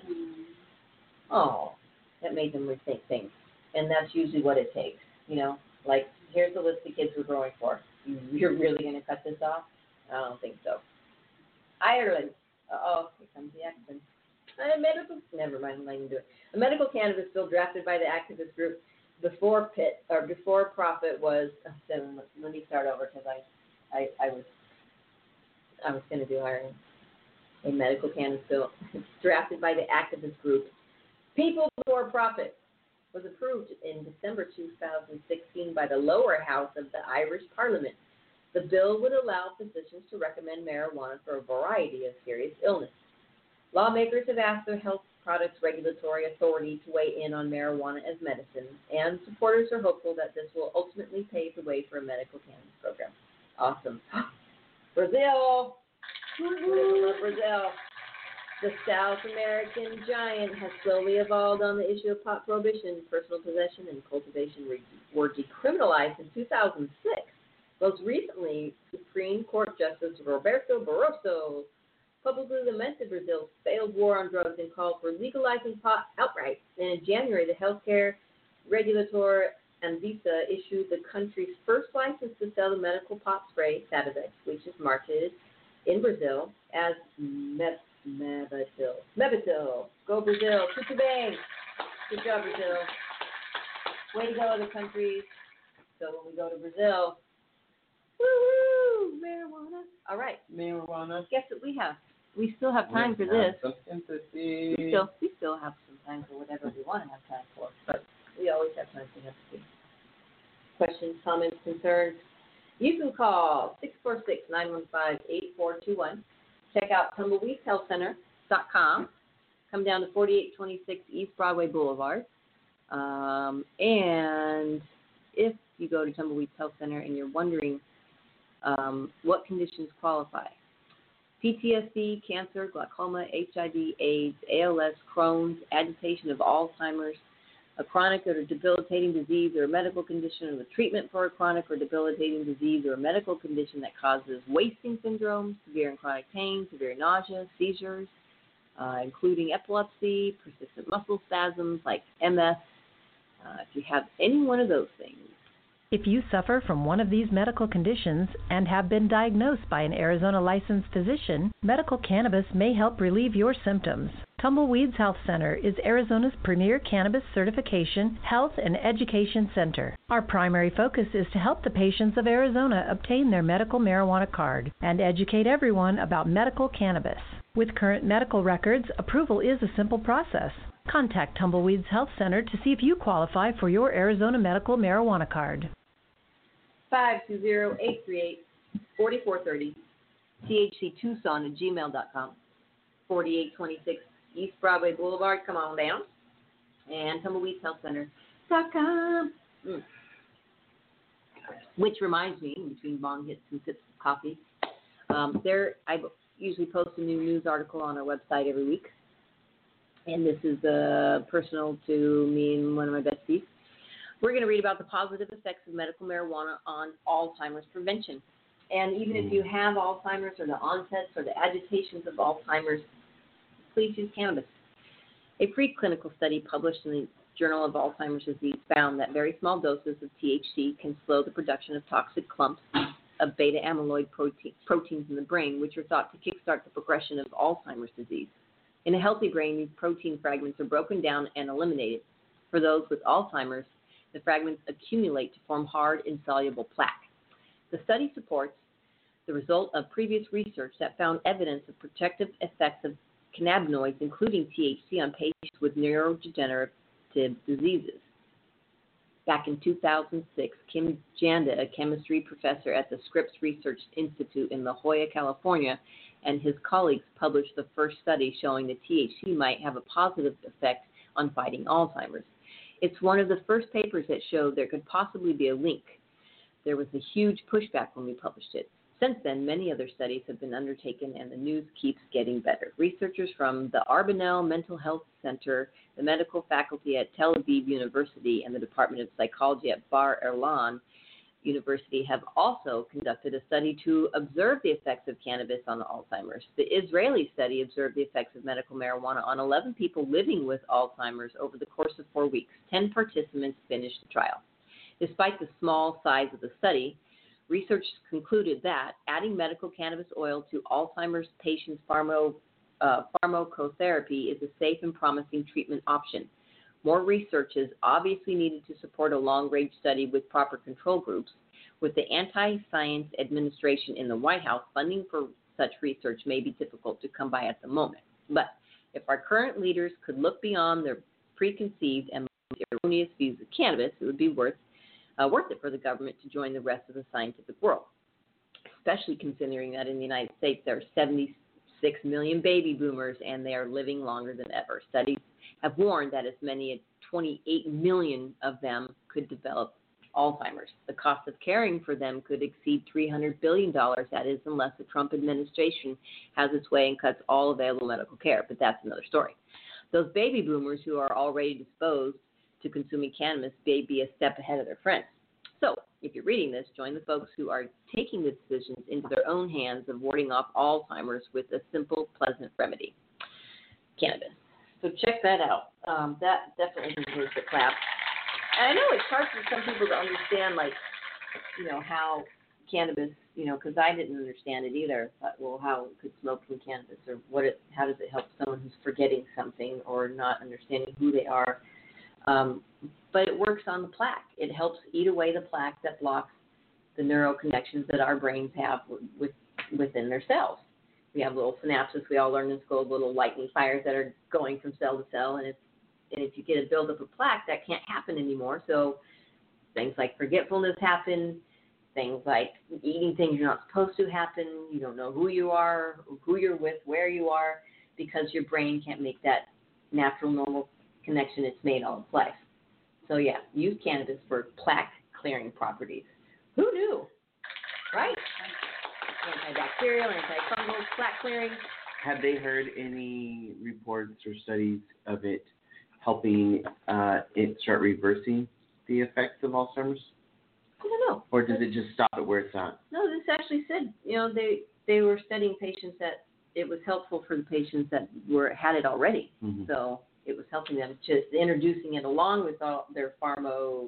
Oh, that made them rethink things. And that's usually what it takes. Like, here's the list of kids we're growing for. You're really going to cut this off? I don't think so. Ireland. Here comes the accent. Never mind, I'm not even doing it. A medical cannabis bill drafted by the activist group Before Profit was. Let me start over because I was going to do Ireland. A medical cannabis bill drafted by the activist group People Before Profit was approved in December 2016 by the lower house of the Irish Parliament. The bill would allow physicians to recommend marijuana for a variety of serious illness. Lawmakers have asked the Health Products Regulatory Authority to weigh in on marijuana as medicine, and supporters are hopeful that this will ultimately pave the way for a medical cannabis program. Awesome. Brazil! Brazil. The South American giant has slowly evolved on the issue of pot prohibition. Personal possession and cultivation were decriminalized in 2006. Most recently, Supreme Court Justice Roberto Barroso publicly lamented Brazil's failed war on drugs and called for legalizing pot outright. And in January, the healthcare regulator Anvisa issued the country's first license to sell the medical pot spray, Sativex, which is marketed in Brazil as Mebitil. Go Brazil. Tutu bang. Good job, Brazil. Way to go, other countries. So when we go to Brazil, woo-hoo, marijuana. All right. Marijuana. Guess what we have? We still have time for this. Some sympathy. We still have some time for whatever we want to have time for, but we always have time for sympathy. Questions, comments, concerns? You can call 646-915-8421. Check out TumbleweedsHealthCenter.com. Come down to 4826 East Broadway Boulevard. And if you go to Tumbleweeds Health Center and you're wondering What conditions qualify? PTSD, cancer, glaucoma, HIV, AIDS, ALS, Crohn's, agitation of Alzheimer's, a chronic or debilitating disease or a medical condition, or the treatment for a chronic or debilitating disease or a medical condition that causes wasting syndrome, severe and chronic pain, severe nausea, seizures, including epilepsy, persistent muscle spasms like MS. If you have any one of those things. If you suffer from one of these medical conditions and have been diagnosed by an Arizona licensed physician, medical cannabis may help relieve your symptoms. Tumbleweeds Health Center is Arizona's premier cannabis certification, health, and education center. Our primary focus is to help the patients of Arizona obtain their medical marijuana card and educate everyone about medical cannabis. With current medical records, approval is a simple process. Contact Tumbleweeds Health Center to see if you qualify for your Arizona medical marijuana card. 520-838-4430, thctucson@gmail.com, 4826 East Broadway Boulevard. Come on down. And TumbleweedsHealthCenter.com. Which reminds me, in between bong hits and sips of coffee, I usually post a new news article on our website every week. And this is personal to me and one of my besties. We're going to read about the positive effects of medical marijuana on Alzheimer's prevention. And even if you have Alzheimer's or the onsets or the agitations of Alzheimer's, please use cannabis. A preclinical study published in the Journal of Alzheimer's Disease found that very small doses of THC can slow the production of toxic clumps of beta amyloid proteins in the brain, which are thought to kickstart the progression of Alzheimer's disease. In a healthy brain, these protein fragments are broken down and eliminated. For those with Alzheimer's, the fragments accumulate to form hard, insoluble plaque. The study supports the result of previous research that found evidence of protective effects of cannabinoids, including THC, on patients with neurodegenerative diseases. Back in 2006, Kim Janda, a chemistry professor at the Scripps Research Institute in La Jolla, California, and his colleagues published the first study showing that THC might have a positive effect on fighting Alzheimer's. It's one of the first papers that showed there could possibly be a link. There was a huge pushback when we published it. Since then, many other studies have been undertaken, and the news keeps getting better. Researchers from the Arbanel Mental Health Center, the medical faculty at Tel Aviv University, and the Department of Psychology at Bar Ilan University have also conducted a study to observe the effects of cannabis on Alzheimer's. The Israeli study observed the effects of medical marijuana on 11 people living with Alzheimer's over the course of 4 weeks. 10 participants finished the trial. Despite the small size of the study, research concluded that adding medical cannabis oil to Alzheimer's patients' pharmacotherapy is a safe and promising treatment option. More research is obviously needed to support a long-range study with proper control groups. With the anti-science administration in the White House, funding for such research may be difficult to come by at the moment. But if our current leaders could look beyond their preconceived and erroneous views of cannabis, it would be worth it for the government to join the rest of the scientific world, especially considering that in the United States there are 76 million baby boomers and they are living longer than ever. Studies have warned that as many as 28 million of them could develop Alzheimer's. The cost of caring for them could exceed $300 billion, that is, unless the Trump administration has its way and cuts all available medical care, but that's another story. Those baby boomers who are already disposed to consuming cannabis may be a step ahead of their friends. So, if you're reading this, join the folks who are taking the decisions into their own hands of warding off Alzheimer's with a simple, pleasant remedy: cannabis. So check that out. That definitely deserves a clap. And I know it's hard for some people to understand, how cannabis, because I didn't understand it either. I thought, well, how it could smoke from cannabis, or how does it help someone who's forgetting something or not understanding who they are. But it works on the plaque. It helps eat away the plaque that blocks the neural connections that our brains have within their cells. We have little synapses we all learned in school, little lightning fires that are going from cell to cell, and if you get a buildup of plaque, that can't happen anymore. So things like forgetfulness happen, things like eating things you're not supposed to happen. You don't know who you are, who you're with, where you are, because your brain can't make that natural, normal connection it's made all its life. So yeah, use cannabis for plaque clearing properties. Who knew? Right? antibacterial, antifungal, plaque clearing. Have they heard any reports or studies of it helping it start reversing the effects of Alzheimer's? I don't know. Or does it just stop at where it's at? No, this actually said, they were studying patients that it was helpful for the patients that had it already. Mm-hmm. So it was helping them, just introducing it along with all their pharmacotherapy,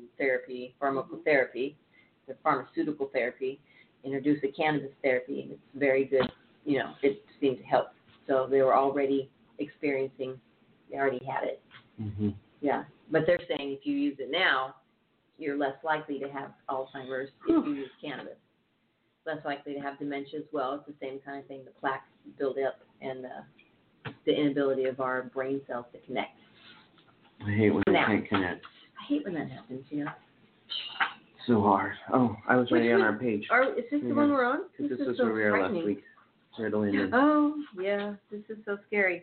their pharmaceutical therapy, introduce the cannabis therapy, and it's very good. It seemed to help. So they were already experiencing, they already had it. Mm-hmm. Yeah, but they're saying if you use it now, you're less likely to have Alzheimer's if you use cannabis. Less likely to have dementia as well. It's the same kind of thing. The plaques build up and the inability of our brain cells to connect. I hate when they can't connect. I hate when that happens, So hard. Oh, I was already on our page. Is this the one we're on? This is so where we were last week. Oh, yeah. This is so scary.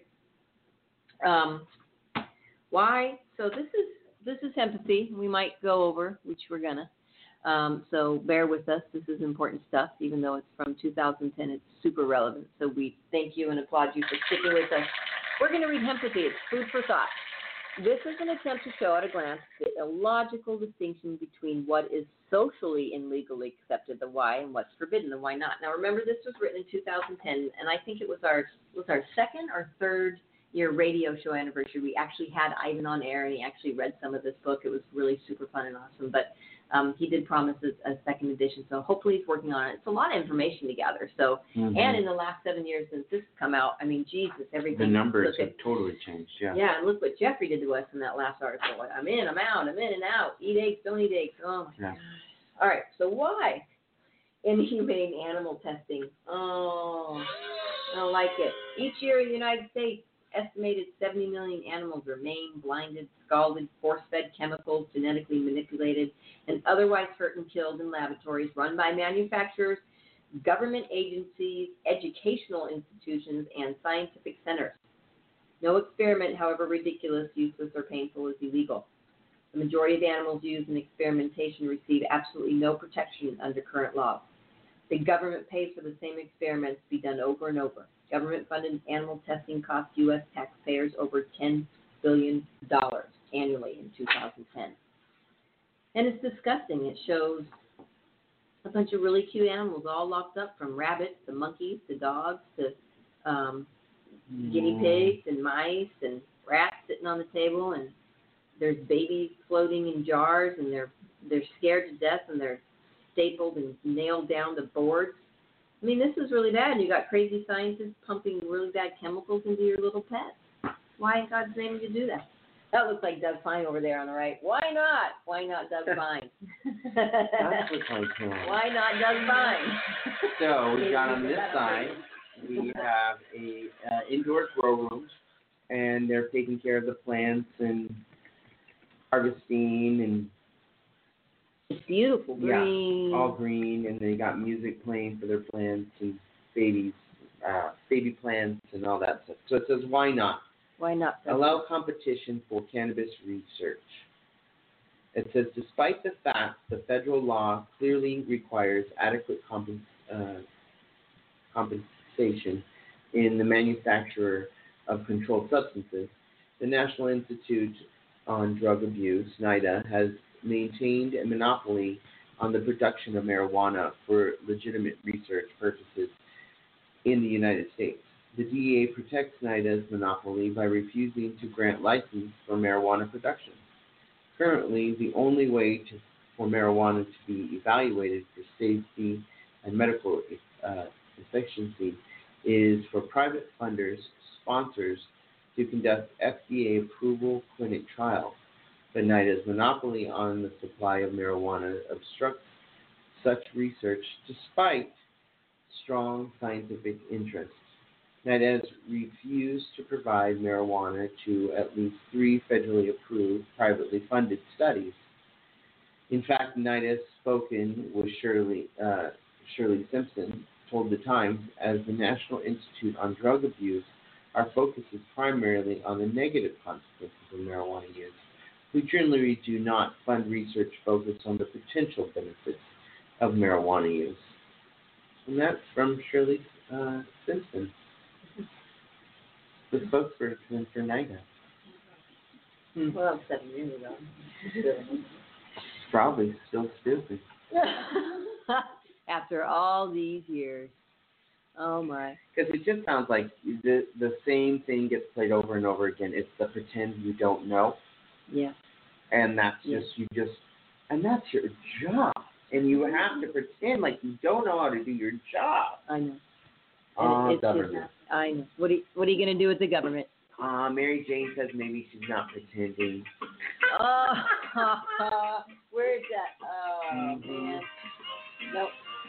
Why? So this is empathy. We might go over, which we're gonna. So bear with us. This is important stuff, even though it's from 2010. It's super relevant. So we thank you and applaud you for sticking with us. We're going to read Empathy. It's food for thought. This is an attempt to show at a glance the illogical distinction between what is socially and legally accepted, the why, and what's forbidden, the why not. Now, remember, this was written in 2010, and I think it was our second or third year radio show anniversary. We actually had Ivan on air, and he actually read some of this book. It was really super fun and awesome. But he did promise a second edition, so hopefully he's working on it. It's a lot of information to gather. So, and in the last 7 years since this has come out, I mean, Jesus, everything. The numbers have totally changed, yeah. Yeah, and look what Jeffrey did to us in that last article. I'm in, I'm out, I'm in and out. Eat eggs, don't eat eggs. Oh, my gosh. All right, so why inhumane animal testing? Oh, I don't like it. Each year in the United States, estimated 70 million animals are maimed, blinded, scalded, force-fed chemicals, genetically manipulated, and otherwise hurt and killed in laboratories run by manufacturers, government agencies, educational institutions, and scientific centers. No experiment, however ridiculous, useless, or painful, is illegal. The majority of animals used in experimentation receive absolutely no protection under current laws. The government pays for the same experiments to be done over and over. Government-funded animal testing cost U.S. taxpayers over $10 billion annually in 2010. And it's disgusting. It shows a bunch of really cute animals all locked up, from rabbits to monkeys to dogs to guinea pigs and mice and rats sitting on the table, and there's babies floating in jars, and they're scared to death, and they're stapled and nailed down to boards. I mean, this is really bad. You got crazy scientists pumping really bad chemicals into your little pets. Why in God's name would you do that? That looks like Doug Fine over there on the right. Why not? Why not Doug Fine? That's what's like cool. Why not Doug Fine? So we got on this side, we have a indoor grow room, and they're taking care of the plants and harvesting and. It's beautiful, green. Yeah, all green, and they got music playing for their plants and baby plants and all that stuff. So it says, why not? Why not? Allow competition for cannabis research. It says, despite the fact the federal law clearly requires adequate compensation in the manufacture of controlled substances, the National Institute on Drug Abuse, NIDA, has maintained a monopoly on the production of marijuana for legitimate research purposes in the United States. The DEA protects NIDA's monopoly by refusing to grant license for marijuana production. Currently, the only way for marijuana to be evaluated for safety and medical efficiency is for private funders, sponsors, to conduct FDA approval clinic trials. But NIDA's monopoly on the supply of marijuana obstructs such research despite strong scientific interest. NIDA has refused to provide marijuana to at least 3 federally approved, privately funded studies. In fact, NIDA spoken with Shirley Simpson told The Times, as the National Institute on Drug Abuse, our focus is primarily on the negative consequences of marijuana use. We generally do not fund research focused on the potential benefits of marijuana use. And that's from Shirley Simpson, the spokesperson for NIDA. Well, 7 years ago. Probably still stupid. After all these years. Oh, my. Because it just sounds like the same thing gets played over and over again. It's the pretend you don't know. Yeah. And that's and that's your job. And you have to pretend like you don't know how to do your job. I know. Oh, government. I know. What are you going to do with the government? Mary Jane says maybe she's not pretending. Oh, where's that? Oh, man. Nope.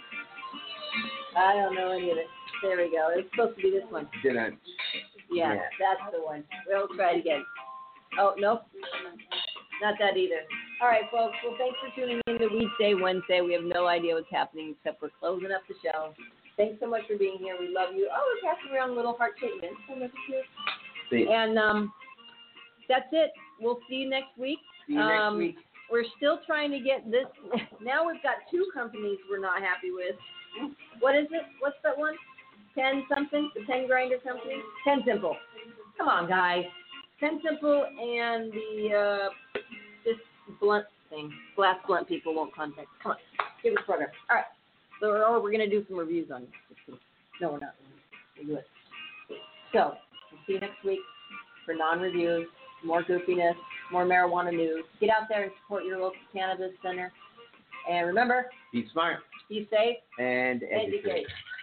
I don't know any of it. There we go. It's supposed to be this one. Didn't. Yeah, that's the one. We'll try it again. Oh, nope. Not that either. All right, folks. Well, thanks for tuning in to Weedsday Wednesday. We have no idea what's happening except we're closing up the show. Thanks so much for being here. We love you. Oh, we're passing around little heart-shaped mints. And that's it. We'll see you next week. See you next week. We're still trying to get this. Now we've got 2 companies we're not happy with. What is it? What's that one? 10 something? The 10 grinder company? 10 Simple. Come on, guys. 10 Simple and the this blunt thing. Glass blunt people won't contact. Come on. Give us a program. All right. So we're going to do some reviews on it. No, we're not. We'll do it. So, we'll see you next week for non-reviews, more goofiness, more marijuana news. Get out there and support your local cannabis center. And remember, be smart. be safe, and educate.